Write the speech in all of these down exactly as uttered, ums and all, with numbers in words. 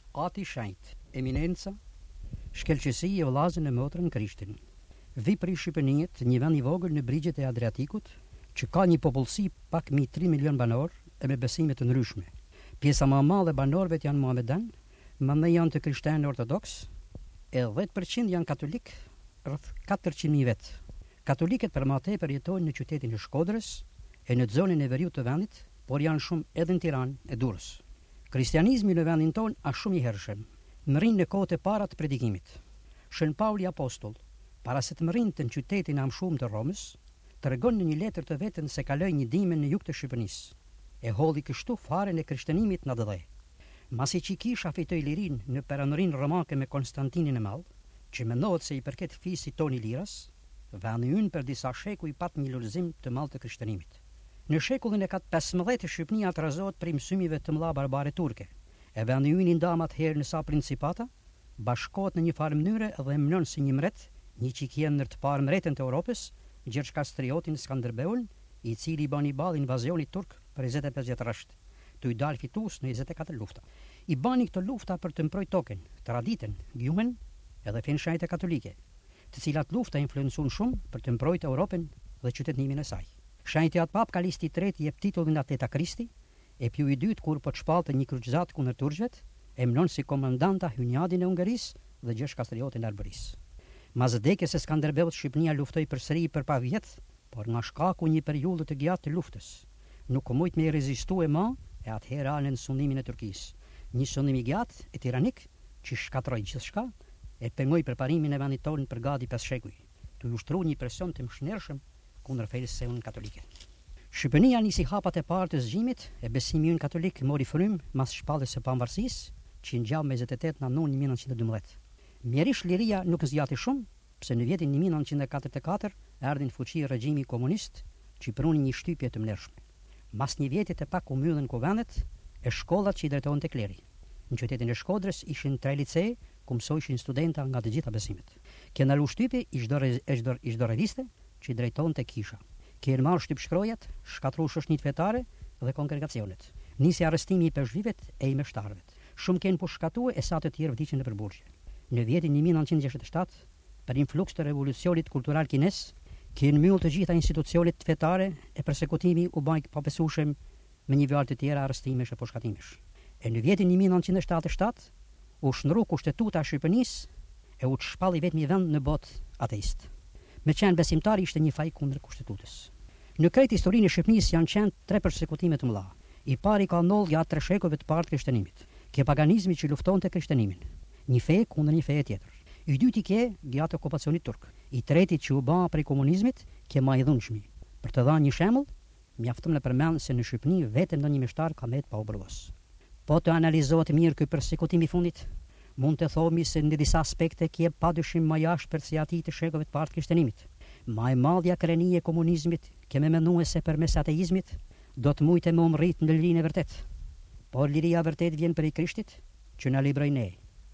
Ati shenjt, eminenca, shkelqësia e vëllazën e motrën Krishtin. Vi për Shqipërinë, një vend i vogël në brigjet e Adriatikut, që ka një popullsi pak mbi tre milion banor e me besime të ndryshme. Pjesa më e madhe e banorëve janë muhamedan, mandej janë të krishterë ortodoks, e dhjetë përqind janë katolik, rreth katërqind mijë vet. Katolikët për më tepër jetojnë në qytetin e Shkodrës e në zonën e veriut të vendit, por janë shumë edhe në Tiranë e Durrës. Kristianizmi në vendin tonë është shumë i hershëm. Mrin në kohët e para të predikimit. Shën Pauli Apostull, para se të mrinte në qytetin e amshuar të Romës, tregon në një letër të vetën se kaloi një dimën në jug të Shqipërisë. E holli kështu faren e krishterënimit në dhe. Masi që kisha fitoi lirin në peranërinë romake me Konstantinin e Madh, që mendohet se i përket fisit ton i liras, vendi ynë për disa shekuj pat një lulëzim të madh të krishterënimit. Në shekullin e pesëmbëdhjetë Shqipënia atrazohet prej mësimeve të mëdha barbare turke. E vendi ynë i ndam atëherë në sa principata, bashkohet në një farë mënyre dhe mënon si një mret, një çikien ndër të parë mretën të Europës, Gjergj Kastriotin Skanderbeun, i cili bani ball invazionit turk për njëzet e pesë vjet rresht, të i dalë fitues në njëzet e katër lufta. I bani këto lufta për të mbrojtur token, traditën, gjuhën edhe fenë shajte katolike, të cilat lufta influencuan shumë për të mbrojtur Europën dhe qytetënimin e saj. Shenjti atë pap Kalisti i tretë jep titullin Atleta Kristi, e piu i dytë kur po të shpallte një kryqëzat kundër turqëve, e mënon si komandanta hynjadin e Hungarisë dhe Gjergj Kastriotin e Arbërisë. Mas vdekjes së Skanderbeut, Shqipënia luftoi përsëri për pa vjet, por nga shkaku një periudhë të gjatë të luftës, nuk u mujt me rezistue më e atëherë alën sundimin e Turqisë. Një sundim i gjatë e tiranik që shkatroi gjithçka e pengoi përparimin e vendit tonë për gati pesë shekuj, të ushtruar një presion të mëshirshëm kundër fesë katolike. Shqipënia nisi hapat e parë të zgjimit e besimi ynë katolik mori frym mas shpalljes së pavarësisë, që ngjau me njëzet e tetë nëntor një mijë e nëntëqind e dymbëdhjetë. Mjerish liria nuk zgjati shumë, pse në vitin një mijë e nëntëqind e katërdhjetë e katër erdhi në fuqi regjimi komunist, që pruni një shtypje të mlershme. Mas një vjeti të pak u mbyllën kuvendet e shkollat që i drejtohen te kleri. Në qytetin e Shkodrës ishin tre lice ku mësojshin studenta nga të gjitha besimet. Kjo ndalu shtypi i çdo i çdo reviste që i drejtohen te kisha. Kërë marrë shtyp shkrojat, shkatru shoqënitë fetare dhe kongregacionet. Nisi arrestimi i peshqvivet e i meshtarëve. Shumë kenë po shkatue e sa të tjerë vdiqën në përburgje. Në vitin një mijë e nëntëqind e gjashtëdhjetë e shtatë, për influks të revolucionit kultural kines, kenë mbyll të gjitha institucionet fetare e persekutimi u bajk pabesueshëm me një vjalë të tjera arrestimesh e poshkatimesh. E në vitin një mijë e nëntëqind e shtatëdhjetë e shtatë, u shndrru kushtetuta e Shqipërisë e u shpalli vetëm një vend në botë ateist. Me qenë besimtari ishte një faj kundër kushtetutës. Në krejt historinë e Shqipërisë janë qenë tre persekutime të mëdha. I pari ka ndodhur gjatë tre shekujve të parë të krishterënimit. Ke paganizmi që luftonte krishterënimin, një fe kundër një feje tjetër. I dyti ke gjatë okupacionit turk. I treti që u bë prej komunizmit, ke majdhunshmi. Për të dhënë një shembull, mjafton të përmend se në Shqipëri vetëm ndonjë meshtar ka mbet pa u bërlos. Po të analizohet mirë ky persekutim i fundit, mund të thomi se në disa aspekte kje padyshim më jashtë për si ati të shekujve të parë të krishterënimit. Ma e madhja krenia e komunizmit, keme menue se përmes ateizmit, do të mujtë me umrit në lirinë e vërtet. Por liria vërtet vjen për i Krishtit, që na libroi ne.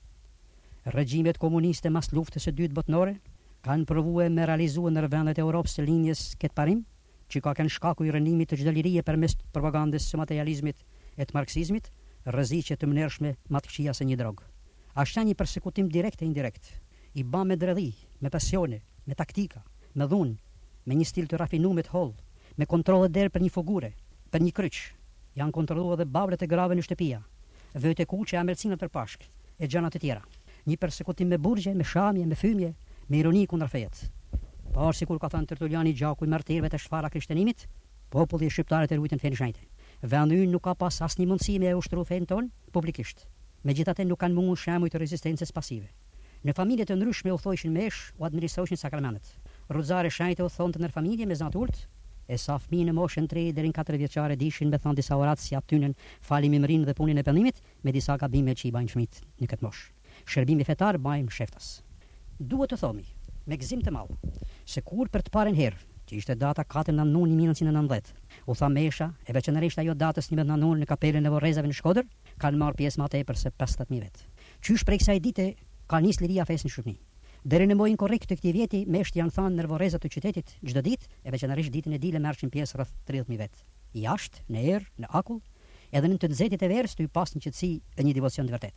Regjimet komuniste mas luftës së dytë botnore kanë provuar me realizuar në vendet e Europës së linjës këtë parim, që ka kënë shkaku i rënimit të çdo lirie përmes propagandës së materializmit e të marksizmit, rreziqe të mnershme më të këqija se një drogë. Ashtë një persekutim direkt e indirekt, i ba me dredhi, me pasione, me taktika, me dhunë, me një stil të rafinuar të holl, me kontrolle derë për një fugure, për një kryq. Janë kontrolluar edhe babret e grave në shtëpia, vëjt e kuqe, amelcinat për pashk, e gjëra të tjera. Një persekutim me burgje, me shamje, me fymje, me ironi kundër fejet. Por sikur ka thënë Tertuliani gjaku i martirëve të shfara krishterënimit, populli i shqiptarët e ruajtën fenë shenjtë. Vendi ynë nuk ka pas asnjë mundësi me ushtru fenë ton publikisht. Megjithatë nuk kanë mungur shembuj të rezistencës pasive. Në familje të ndryshme u thojshin mesh u administroheshin sakramentet. Rrugëzare shenjtë u thonte në familje me zatult, e sa fëmijë në moshën tre deri në katër vjeçare dishin me thënë disa orat si atynën falim imrin dhe punën e pendimit me disa gabime që i bajnë fëmijët në këtë moshë. Shërbimi fetar bajnë sheftas. Duhet të thomi, me gëzim të madh, se kur për të parën herë, që ishte data katër nëntor një mijë e nëntëqind e nëntëdhjetë, u tha mesha, e veçanërisht ajo datës njëmbëdhjetë nëntor në kapelën e Vorrezave në Shkodër, kanë marrë pjesë më tepër se pesëdhjetë mijë vet. Qysh prej kësaj dite ka nis liria fesë në Shqipëri. Deri në muajin korrekt të këtij vjeti, mesht janë thënë në Vorrezat të qytetit çdo ditë, e veçanërisht ditën e dilë merrshin pjesë rreth tridhjetë mijë vet. Jashtë, në erë, në akull, edhe në të nxehtit e verës të i pas një qetësi e një devocion të vërtet.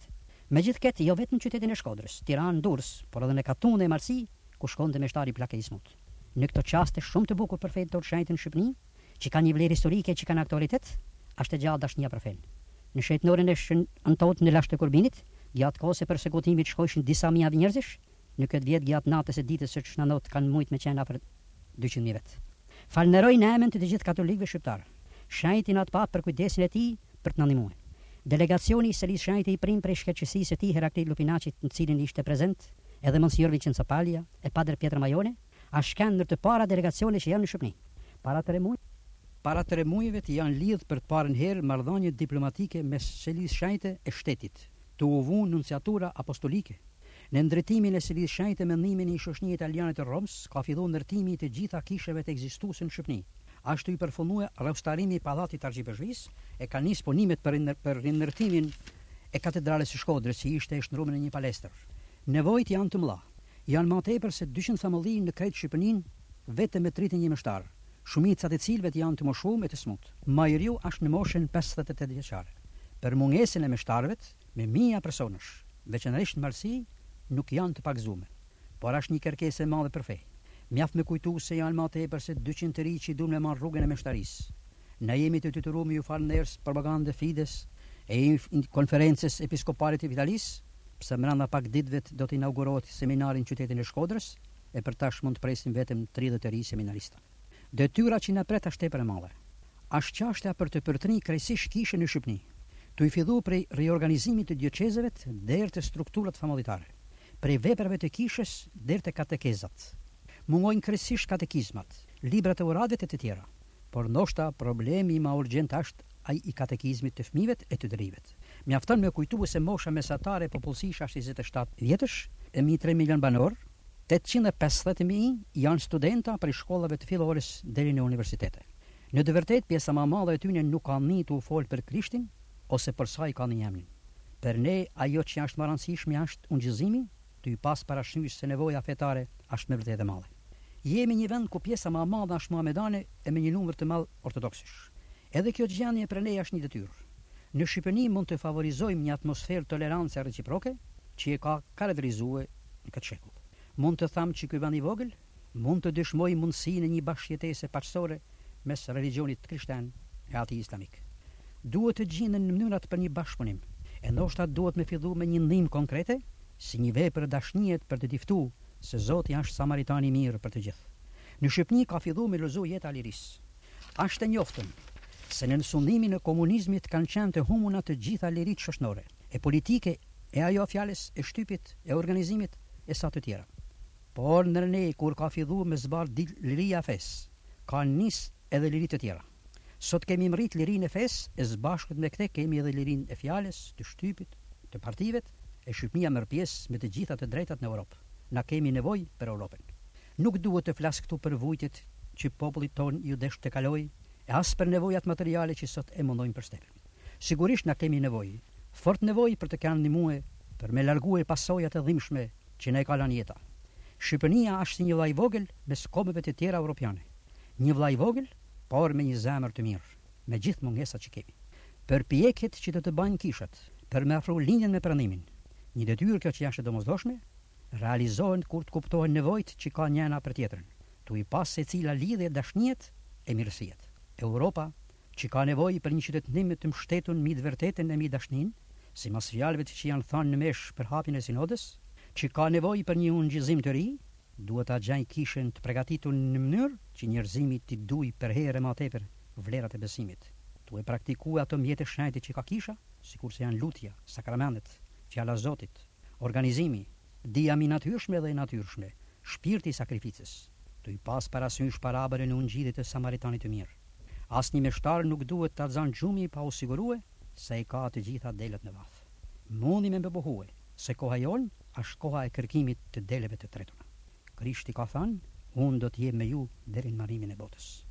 Megjithket, jo vetëm në qytetin e Shkodrës, Tiranë, Durrës, por edhe në Katun dhe Marsi, ku shkonte meshtari plaka i smut. Në këto qaste shumë të bukur për fenë të shenjtë në Shqipëni, që ka një vlerë historike, që kanë aktualitet, është e gjallë dashnia për fenë. Në shetënorin e shëntot në lashtë të Kurbinit, gjatë kohës e përsekutimit shkojshin disa mijë njerëzish, në këtë vjet gjatë natës e ditës së çnanot kanë mujt me qenë afër dyqind mijë vet. Falënderoj në emën të të gjithë katolikëve shqiptar. Shenjti natë pa për kujdesin e tij për të na ndihmuar. Delegacioni i Selisë Shenjtë i prim prej shkëlqësisë së tij Heraklit Lupinaqit, në cilin ishte prezent edhe Monsignor Vincenzo Paglia e Padre Pietro Majone, është kanë ndër të para delegacione që janë në Shqipëri. Para tre muaj, para tre muajve të janë lidh për të parën herë marrëdhënie diplomatike mes Selisë Shenjtë e shtetit, të u vënë nunciatura apostolike. Në ndërtimin e Selisë Shenjtë me ndihmën e Shoqënisë Italiane të Romës, ka filluar ndërtimi i të gjitha kisheve të ekzistuese në Shqipëri. Ashtu i përfundua restaurimi i pallatit Argjipeshvisë e ka nisë punimet për për rindërtimin e katedrales së Shkodrës, që ishte e shndruar në një palestër. Nevojët janë të mëdha. Janë më tepër se dyqind familji në krejt Shqipërinë vetëm me tridhjetë e një mështar, shumica të cilëve janë të moshuar e të smut. Majoriu është në moshën pesëdhjetë e tetë vjeçare. Për mungesën e mështarëve me mijë personash, veçanërisht në Marsi, nuk janë të pagzuar, por është një kërkesë e madhe për fe. Mjaft me kujtu se janë më tepër se dyqind të rinj që duan me marrë rrugën e meshtarisë. Ne jemi të detyruar me ju falënderës propagandë Fides e konferencës episkopale të Italisë, pse brenda pak ditëve do të inaugurohet seminari në qytetin e Shkodrës e për tash mund të presim vetëm tridhjetë të rinj seminaristë. Detyra që na pret është tepër e madhe. Është çështja për të përtëri krejtësisht kishën në Shqipëri, tu i fillu prej riorganizimit të diocezëve deri te strukturat familjare, prej veprave të kishës deri te katekezat. Mungojnë krejtësisht katekizmat, librat e uradhëve e të tjera, por ndoshta problemi më urgjent është ai i katekizmit të fëmijëve e të dërivet. Mjafton me kujtuar se mosha mesatare e popullsisë është njëzet e shtatë vjetësh, e mi tre milion banor, tetëqind e pesëdhjetë mijë janë studenta prej shkollave të fillores deri në universitete. Në të vërtetë pjesa më e madhe e tyre nuk kanë një të u fol për Krishtin ose për sa i kanë një emrin. Per ne ajo që është më e rëndësishme është ungjillimi, të i pas parasysh se nevoja fetare është me vërtetë e madhe. Jemi një vend ku pjesa më e madhe është muhamedane e me një numër të madh ortodoksësh. Edhe kjo gjendje për ne është një detyrë. Në Shqipëri mund të favorizojmë një atmosferë tolerancë reciproke që e ka karakterizuar në këtë shekull. Mund të thamë që ky vend i vogël mund të dëshmojë mundësinë e një bashkëjetese paqësore mes religionit krishterë e atij islamik. Duhet të gjenden në mënyrat për një bashkëpunim. E ndoshta duhet me fillu me një ndihmë konkrete, si një vepër dashnie për të diftuar se Zoti është samaritani i mirë për të gjithë. Në Shqipëri ka filluar me lëzu jeta lirisë. Është e njoftën se në sundimin e komunizmit kanë qenë të humuna të gjitha liritë shoqërore, e politike, e ajo fjalës, e shtypit, e organizimit, e sa të tjera. Por në ne kur ka filluar me zbar liria e fesë, ka nis edhe liri të tjera. Sot kemi mrit lirinë e fesë, e së bashkët me këtë kemi edhe lirinë e fjalës, të shtypit, të partive, e Shqipëria merr pjesë me të gjitha të drejtat në Europë. Na kemi nevojë për Europën. Nuk duhet të flas këtu për vujtjet që populli ton ju desh të kalojë, e as për nevojat materiale që sot e mundojnë për stepën. Sigurisht na kemi nevojë, fort nevojë për të kanë ndihmuar për me largue pasojat e dhimbshme që na e ka lënë jeta. Shqipëria është si një vllai vogël mes kombeve të tjera evropiane. Një vllai vogël, por me një zemër të mirë, me gjithë mungesat që kemi. Përpjekjet që do të bëjnë kishat për me afru lindjen me prandimin. Një detyrë kjo që është e domosdoshme, realizohen kur të kuptohen nevojët që ka njëna për tjetrën, tu i pas secila lidhje dashniet e mirësijet. Europa, që ka nevojë për një qytetënim të mbështetur mbi të vërtetën e mbi dashnin, sipas fjalëve që janë thënë në mesh për hapjen e sinodës, që ka nevojë për një ungjillim të ri, duhet ta gjajë kishën të përgatitur në mënyrë që njerëzimi të duaj për herë më tepër vlerat e besimit. Tu e praktikuar ato mjete shenjtë që ka kisha, sikurse janë lutja, sakramentet, fjala e Zotit, organizimi, dia mi natyrshme dhe natyrshme, shpirti i sakrificës, tu i pas parasysh parabërën e ungjillit të Samaritanit të mirë. Asnjë meshtar nuk duhet ta xhan xhumi pa u siguruar se i ka të gjitha delet në vath. Mundi me bëbuhue se koha jon është koha e kërkimit të deleve të tretuna. Krishti ka thënë, unë do të jem me ju deri në marrimin e botës.